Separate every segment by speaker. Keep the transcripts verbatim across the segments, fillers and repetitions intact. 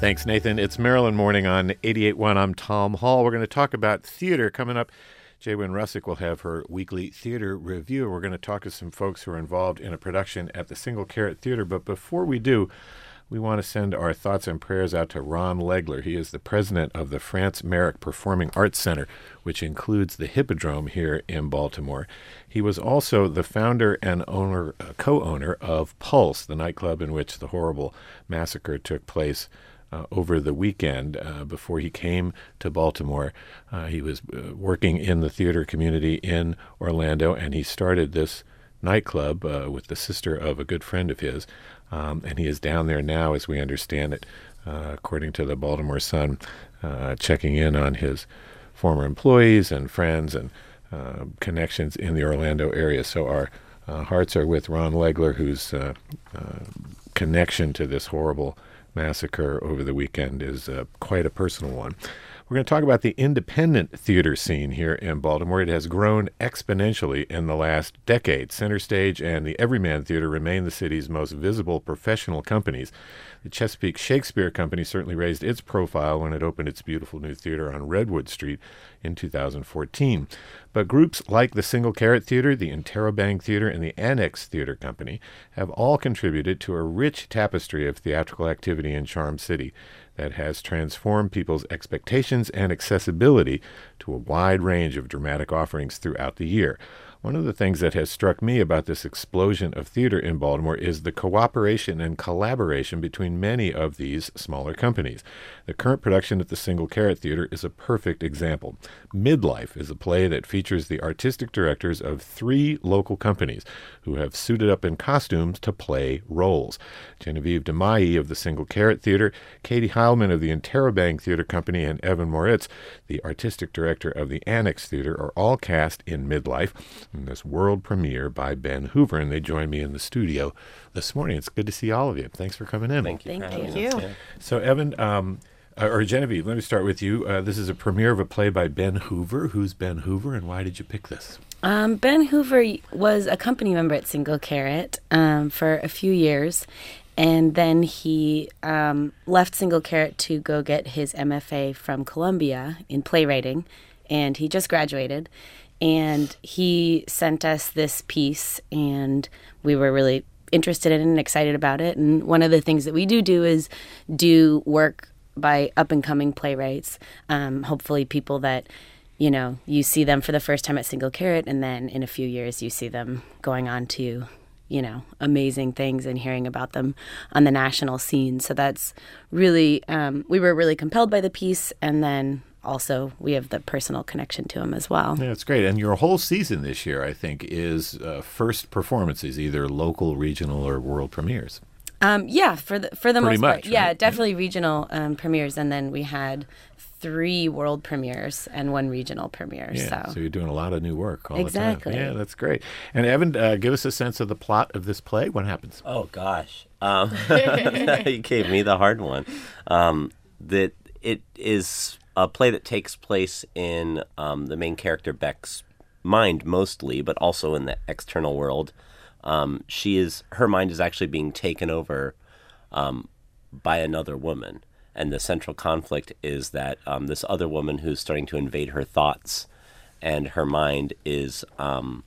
Speaker 1: Thanks, Nathan. It's Maryland Morning on eighty-eight point one. I'm Tom Hall. We're going to talk about theater coming up. Jay Wynn Russick will have her weekly theater review. We're going to talk to some folks who are involved in a production at the Single Carrot Theater. But before we do, we want to send our thoughts and prayers out to Ron Legler. He is the president of the France Merrick Performing Arts Center, which includes the Hippodrome here in Baltimore. He was also the founder and owner, uh, co-owner of Pulse, the nightclub in which the horrible massacre took place Uh, over the weekend. Uh, before he came to Baltimore, uh, he was uh, working in the theater community in Orlando, and he started this nightclub uh, with the sister of a good friend of his, um, and he is down there now, as we understand it, uh, according to the Baltimore Sun, uh, checking in on his former employees and friends and uh, connections in the Orlando area. So our uh, hearts are with Ron Legler, whose uh, uh, connection to this horrible massacre over the weekend is uh, quite a personal one. We're going to talk about the independent theater scene here in Baltimore. It has grown exponentially in the last decade. Center Stage and the Everyman Theater remain the city's most visible professional companies. The Chesapeake Shakespeare Company certainly raised its profile when it opened its beautiful new theater on Redwood Street in two thousand fourteen. But groups like the Single Carrot Theater, the Interrobang Theater, and the Annex Theater Company have all contributed to a rich tapestry of theatrical activity in Charm City that has transformed people's expectations and accessibility to a wide range of dramatic offerings throughout the year. One of the things that has struck me about this explosion of theater in Baltimore is the cooperation and collaboration between many of these smaller companies. The current production at the Single Carrot Theater is a perfect example. Midlife is a play that features the artistic directors of three local companies who have suited up in costumes to play roles. Genevieve DeMaie of the Single Carrot Theater, Katie Heilman of the Interrobang Theater Company, and Evan Moritz, the artistic director of the Annex Theater, are all cast in Midlife in this world premiere by Ben Hoover, and they join me in the studio this morning. It's good to see all of you. Thanks for coming in.
Speaker 2: Thank you.
Speaker 3: Thank you.
Speaker 2: Yeah.
Speaker 1: So, Evan, um, uh, or Genevieve, let me start with you. Uh, this is a premiere of a play by Ben Hoover. Who's Ben Hoover, and why did you pick this?
Speaker 3: Um, Ben Hoover was a company member at Single Carrot um, for a few years, and then he um, left Single Carrot to go get his M F A from Columbia in playwriting, and he just graduated. And he sent us this piece, and we were really interested in it and excited about it. And one of the things that we do do is do work by up-and-coming playwrights, um, hopefully people that, you know, you see them for the first time at Single Carrot, and then in a few years you see them going on to, you know, amazing things and hearing about them on the national scene. So that's really, um, we were really compelled by the piece, and then also we have the personal connection to him as well.
Speaker 1: Yeah, it's great. And your whole season this year, I think, is uh, first performances, either local, regional, or world premieres.
Speaker 3: Um, yeah, for the for the
Speaker 1: Pretty
Speaker 3: most
Speaker 1: much,
Speaker 3: part. Yeah,
Speaker 1: right?
Speaker 3: definitely regional um, premieres, and then we had three world premieres and one regional premiere.
Speaker 1: Yeah, so,
Speaker 3: so.
Speaker 1: you're doing a lot of new work all
Speaker 3: Exactly.
Speaker 1: the time. Yeah, that's great. And Evan, uh, give us a sense of the plot of this play. What happens?
Speaker 2: Oh, gosh. Um, you gave me the hard one. Um, that it is a play that takes place in um, the main character Beck's mind mostly, but also in the external world. Um, she is her mind is actually being taken over um, by another woman, and the central conflict is that um, this other woman who's starting to invade her thoughts and her mind is um,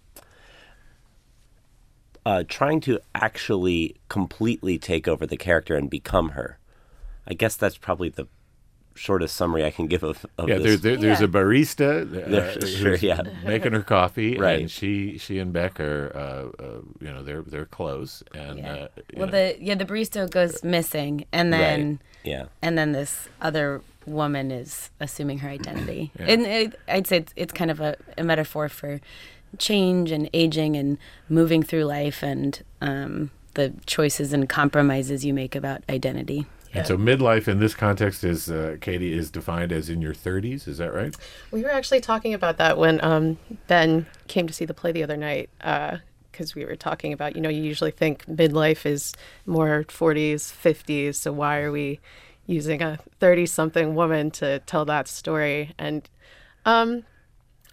Speaker 2: uh, trying to actually completely take over the character and become her. I guess that's probably the shortest summary I can give of, of
Speaker 1: yeah,
Speaker 2: this.
Speaker 1: there, there, there's
Speaker 3: Yeah.
Speaker 1: a barista uh,
Speaker 2: There- sure,
Speaker 1: who's
Speaker 2: yeah.
Speaker 1: making her coffee,
Speaker 2: Right.
Speaker 1: and she she and Beck are, uh, uh, you know, they're they're close, and
Speaker 3: Yeah.
Speaker 1: uh, you
Speaker 3: Well,
Speaker 1: know,
Speaker 3: the yeah the barista goes missing, and then
Speaker 2: Right. Yeah.
Speaker 3: and then this other woman is assuming her identity.
Speaker 1: Yeah.
Speaker 3: And it, I'd say it's, it's kind of a, a metaphor for change and aging and moving through life, and um, the choices and compromises you make about identity.
Speaker 1: And so midlife in this context is, uh, Katie, is defined as in your thirties. Is that right?
Speaker 4: We were actually talking about that when um, Ben came to see the play the other night, because we were talking about, you know, you usually think midlife is more forties, fifties, so why are we using a thirty-something woman to tell that story? And um,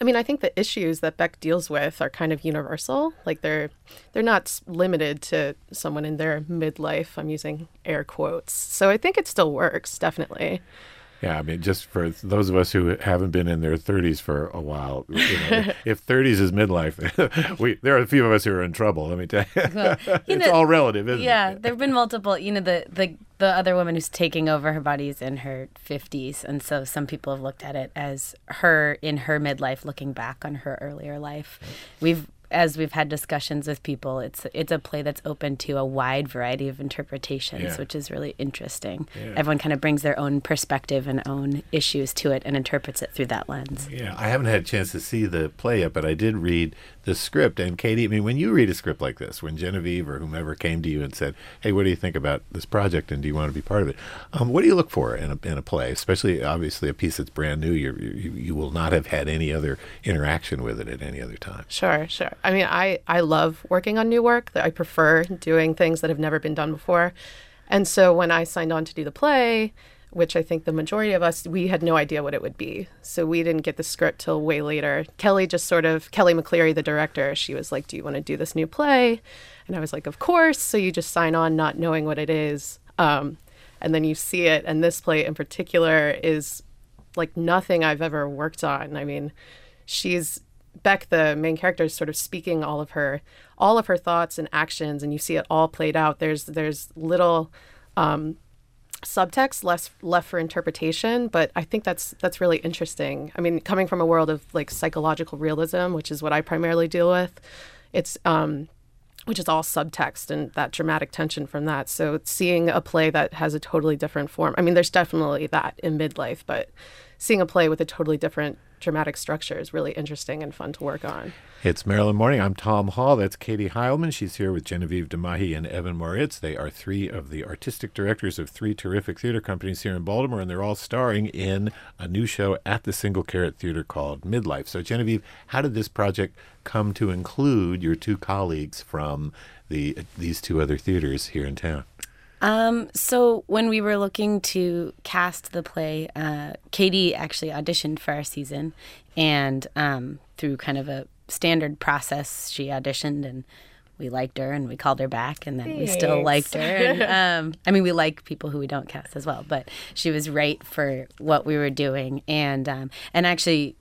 Speaker 4: I mean, I think the issues that Beck deals with are kind of universal. Like they're they're not s- limited to someone in their midlife. I'm using air quotes. So I think it still works, definitely.
Speaker 1: Yeah, I mean, just for those of us who haven't been in their thirties for a while, you know, if thirties is midlife, we there are a few of us who are in trouble. Let me tell you,
Speaker 3: Well, you
Speaker 1: it's
Speaker 3: know,
Speaker 1: all relative, isn't
Speaker 3: yeah,
Speaker 1: it?
Speaker 3: there have been multiple. You know, the, the the other woman who's taking over her body is in her fifties, and so some people have looked at it as her in her midlife, looking back on her earlier life. We've as we've had discussions with people, it's it's a play that's open to a wide variety of interpretations,
Speaker 1: Yeah.
Speaker 3: which is really interesting.
Speaker 1: Yeah.
Speaker 3: Everyone kind of brings their own perspective and own issues to it and interprets it through that lens.
Speaker 1: Yeah, I haven't had a chance to see the play yet, but I did read the script. And Katie, I mean, when you read a script like this, when Genevieve or whomever came to you and said, "Hey, what do you think about this project, and do you want to be part of it?" Um, what do you look for in a in a play, especially obviously a piece that's brand new? You're, you you will not have had any other interaction with it at any other time.
Speaker 4: Sure, sure. I mean, I, I love working on new work. I prefer doing things that have never been done before. And so when I signed on to do the play, which I think the majority of us, we had no idea what it would be. So we didn't get the script till way later. Kelly just sort of, Kelly McCleary, the director, she was like, "Do you want to do this new play?" And I was like, "Of course." So you just sign on not knowing what it is. Um, and then you see it. And this play in particular is like nothing I've ever worked on. I mean, she's Beck, the main character, is sort of speaking all of her all of her thoughts and actions, and you see it all played out. There's there's little um, subtext less left for interpretation, but I think that's that's really interesting. I mean, coming from a world of like psychological realism, which is what I primarily deal with, it's um, which is all subtext and that dramatic tension from that. So seeing a play that has a totally different form. I mean, there's definitely that in midlife, but seeing a play with a totally different dramatic structure is really interesting and fun to work on.
Speaker 1: It's Maryland Morning. I'm Tom Hall. That's Katie Heilman. She's here with Genevieve DeMahi and Evan Moritz. They are three of the artistic directors of three terrific theater companies here in Baltimore, and they're all starring in a new show at the Single Carrot Theater called Midlife. So, Genevieve, how did this project come to include your two colleagues from the these two other theaters here in town?
Speaker 3: Um, so when we were looking to cast the play, uh, Katie actually auditioned for our season, and um, through kind of a standard process, she auditioned, and we liked her, and we called her back, and then we still
Speaker 4: Thanks.
Speaker 3: liked her. And, um, I mean, we like people who we don't cast as well, but she was right for what we were doing, and um, and actually,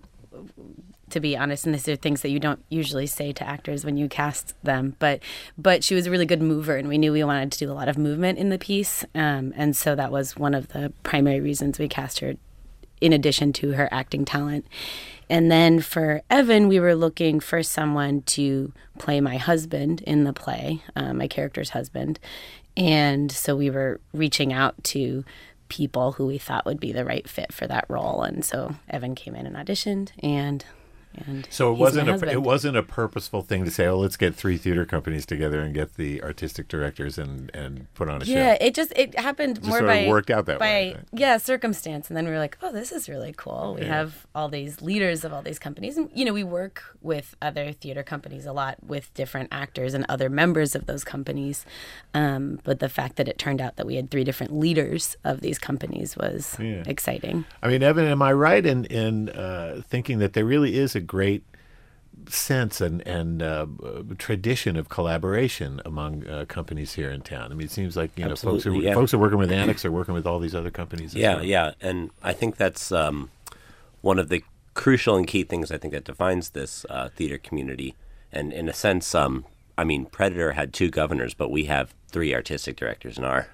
Speaker 3: to be honest, and these are things that you don't usually say to actors when you cast them, but but she was a really good mover, and we knew we wanted to do a lot of movement in the piece, um, and so that was one of the primary reasons we cast her, in addition to her acting talent. And then for Evan, we were looking for someone to play my husband in the play, uh, my character's husband, and so we were reaching out to people who we thought would be the right fit for that role, and so Evan came in and auditioned, and And
Speaker 1: So it
Speaker 3: he's
Speaker 1: wasn't
Speaker 3: my
Speaker 1: a
Speaker 3: husband.
Speaker 1: it wasn't a purposeful thing to say, oh, let's get three theater companies together and get the artistic directors and, and put on a
Speaker 3: Yeah,
Speaker 1: show.
Speaker 3: it just it happened
Speaker 1: Just
Speaker 3: more
Speaker 1: sort of
Speaker 3: by
Speaker 1: worked out that
Speaker 3: by
Speaker 1: way, right?
Speaker 3: yeah circumstance, and then we were like, oh, this is really cool. We
Speaker 1: Yeah.
Speaker 3: have all these leaders of all these companies, and you know, we work with other theater companies a lot with different actors and other members of those companies. Um, but the fact that it turned out that we had three different leaders of these companies was
Speaker 1: Yeah.
Speaker 3: exciting.
Speaker 1: I mean, Evan, am I right in in uh, thinking that there really is a great sense and and uh, tradition of collaboration among uh, companies here in town? I mean, it seems like you know folks are
Speaker 2: Absolutely, yeah.
Speaker 1: folks are working with Annex, are working with all these other companies. as
Speaker 2: Yeah,
Speaker 1: well.
Speaker 2: yeah, and I think that's um, one of the crucial and key things I think that defines this uh, theater community. And in a sense, um, I mean, Predator had two governors, but we have three artistic directors in our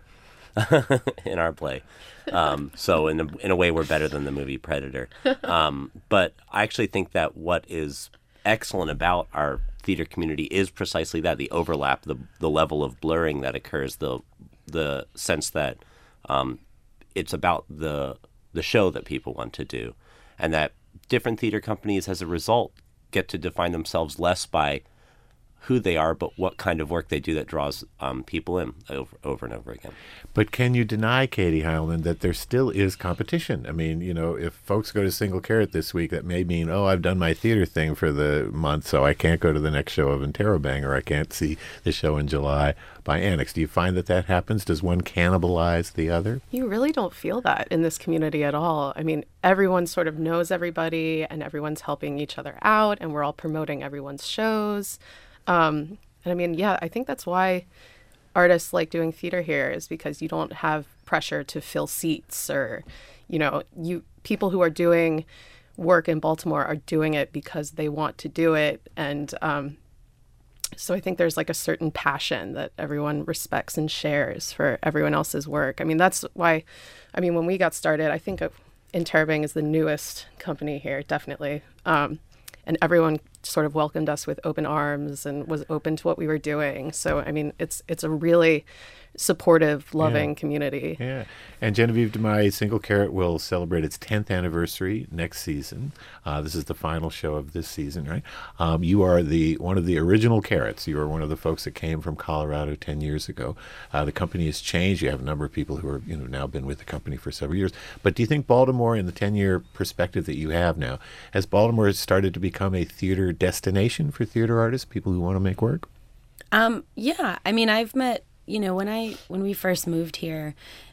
Speaker 2: in our play. Um, so in a, in a way, we're better than the movie Predator. Um, but I actually think that what is excellent about our theater community is precisely that: the overlap, the the level of blurring that occurs, the the sense that um, it's about the the show that people want to do, and that different theater companies, as a result, get to define themselves less by who they are, but what kind of work they do that draws um, people in over, over and over again.
Speaker 1: But can you deny, Katie Heilman, that there still is competition? I mean, you know, if folks go to Single Carrot this week, that may mean, oh, I've done my theater thing for the month, so I can't go to the next show of Interrobang, or I can't see the show in July by Annex. Do you find that that happens? Does one cannibalize the other?
Speaker 4: You really don't feel that in this community at all. I mean, everyone sort of knows everybody, and everyone's helping each other out, and we're all promoting everyone's shows. Um, and I mean, yeah, I think that's why artists like doing theater here, is because you don't have pressure to fill seats, or, you know, you people who are doing work in Baltimore are doing it because they want to do it. And um, so I think there's like a certain passion that everyone respects and shares for everyone else's work. I mean, that's why, I mean, when we got started, I think Interrobang is the newest company here, definitely. Um, and everyone sort of welcomed us with open arms and was open to what we were doing. So, I mean, it's it's a really supportive, loving
Speaker 1: yeah.
Speaker 4: community.
Speaker 1: Yeah. And Genevieve DeMai, Single Carrot will celebrate its tenth anniversary next season. Uh, this is the final show of this season, right? Um, you are the one of the original Carrots. You are one of the folks that came from Colorado ten years ago. Uh, the company has changed. You have a number of people who are, you know, now been with the company for several years. But do you think Baltimore, in the ten-year perspective that you have now, has Baltimore started to become a theater destination for theater artists, people who want to make work?
Speaker 3: Um, yeah. I mean, I've met, you know, when I when we first moved here,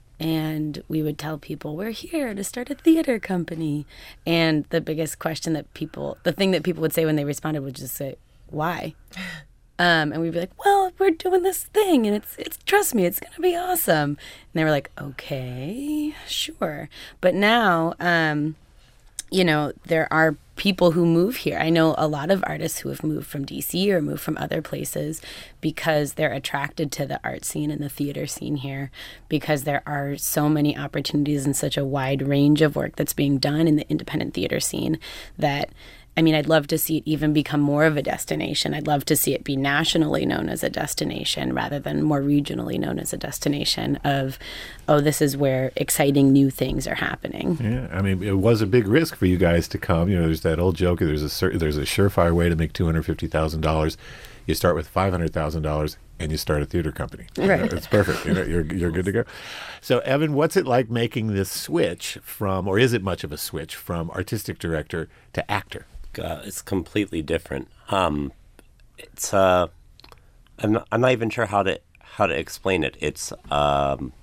Speaker 3: and we would tell people, we're here to start a theater company. And the biggest question that people, the thing that people would say when they responded would just say, why? Um, and we'd be like, well, we're doing this thing, and it's, it's trust me, it's going to be awesome. And they were like, okay, sure. But now, um, you know, there are people who move here. I know a lot of artists who have moved from D C or moved from other places because they're attracted to the art scene and the theater scene here, because there are so many opportunities and such a wide range of work that's being done in the independent theater scene that, I mean, I'd love to see it even become more of a destination. I'd love to see it be nationally known as a destination rather than more regionally known as a destination of, oh, this is where exciting new things are happening.
Speaker 1: Yeah, I mean, it was a big risk for you guys to come. You know, there's that old joke, there's a certain, there's a surefire way to make two hundred fifty thousand dollars. You start with five hundred thousand dollars and you start a theater company.
Speaker 3: Right.
Speaker 1: It's perfect. You know, you're you're good to go. So, Evan, what's it like making this switch from, or is it much of a switch, from artistic director to actor?
Speaker 2: Uh, it's completely different. Um, it's uh, I'm not, I'm not even sure how to how to explain it. It's um,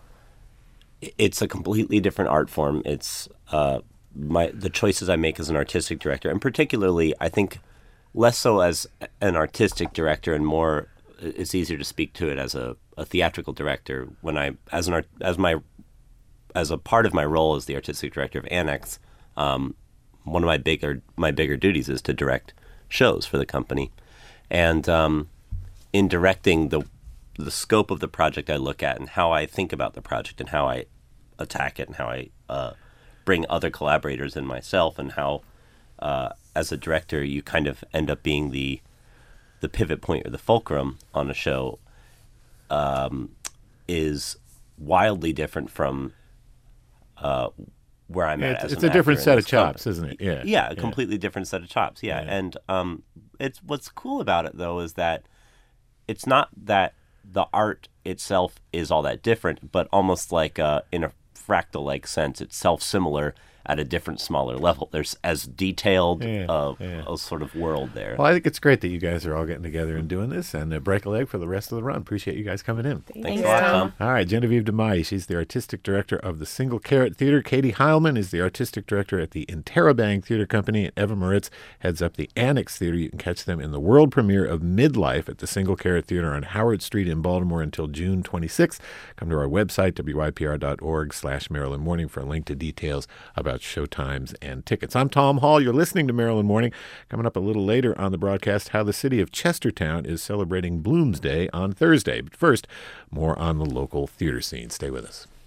Speaker 2: it's a completely different art form. It's uh, my the choices I make as an artistic director, and particularly, I think, less so as an artistic director, and more, it's easier to speak to it as a, a theatrical director. When I as an art, as my as a part of my role as the artistic director of Annex. Um, One of my bigger my bigger duties is to direct shows for the company, and um, in directing the the scope of the project I look at and how I think about the project and how I attack it and how I uh, bring other collaborators in myself, and how uh, as a director you kind of end up being the the pivot point or the fulcrum on a show, um, is wildly different from Uh, where I'm
Speaker 1: Yeah,
Speaker 2: at
Speaker 1: it's
Speaker 2: as
Speaker 1: it's
Speaker 2: an
Speaker 1: a different
Speaker 2: actor
Speaker 1: set
Speaker 2: in
Speaker 1: of
Speaker 2: this
Speaker 1: chops,
Speaker 2: company.
Speaker 1: isn't it? Yeah.
Speaker 2: Yeah, a completely different set of chops. Yeah,
Speaker 1: Yeah.
Speaker 2: and um, it's what's cool about it though is that it's not that the art itself is all that different, but almost like uh, in a fractal-like sense, it's self-similar at a different, smaller level. There's as detailed
Speaker 1: Yeah,
Speaker 2: uh,
Speaker 1: yeah.
Speaker 2: a sort of world there.
Speaker 1: Well, I think it's great that you guys are all getting together and doing this, and uh, break a leg for the rest of the run. Appreciate you guys coming in.
Speaker 2: Thanks
Speaker 3: Thanks,
Speaker 2: a lot,
Speaker 3: Tom.
Speaker 2: Tom.
Speaker 1: All right, Genevieve DeMai, she's the artistic director of the Single Carrot Theater. Katie Heilman is the artistic director at the Interrobang Theater Company. And Evan Moritz heads up the Annex Theater. You can catch them in the world premiere of Midlife at the Single Carrot Theater on Howard Street in Baltimore until June twenty-sixth. Come to our website, w y p r dot org slash Maryland Morning, for a link to details about showtimes and tickets. I'm Tom Hall. You're listening to Maryland Morning. Coming up a little later on the broadcast, how the city of Chestertown is celebrating Bloomsday on Thursday. But first, more on the local theater scene. Stay with us.